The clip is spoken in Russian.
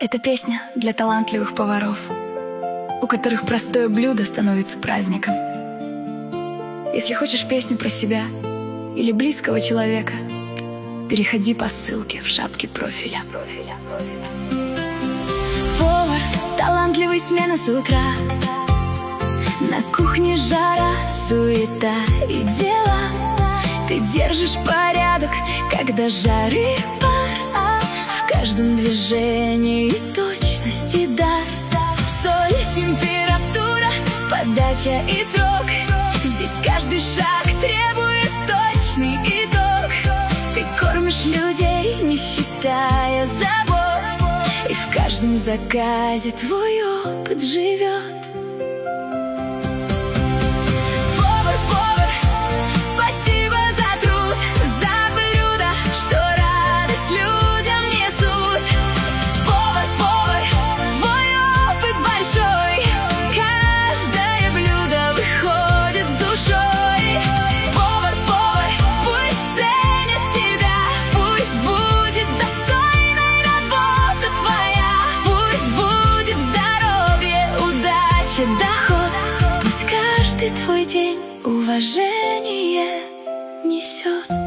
Это песня для талантливых поваров, у которых простое блюдо становится праздником. Если хочешь песню про себя или близкого человека, переходи по ссылке в шапке профиля. Повар, талантливый, смена с утра. На кухне жара, суета и дела. Ты держишь порядок, когда жары пар. В каждом движении точность и дар. Соль, температура, подача и срок. Здесь каждый шаг требует точный итог. Ты кормишь людей, не считая забот, и в каждом заказе твой опыт живет. Доход, пусть каждый твой день уважение несет.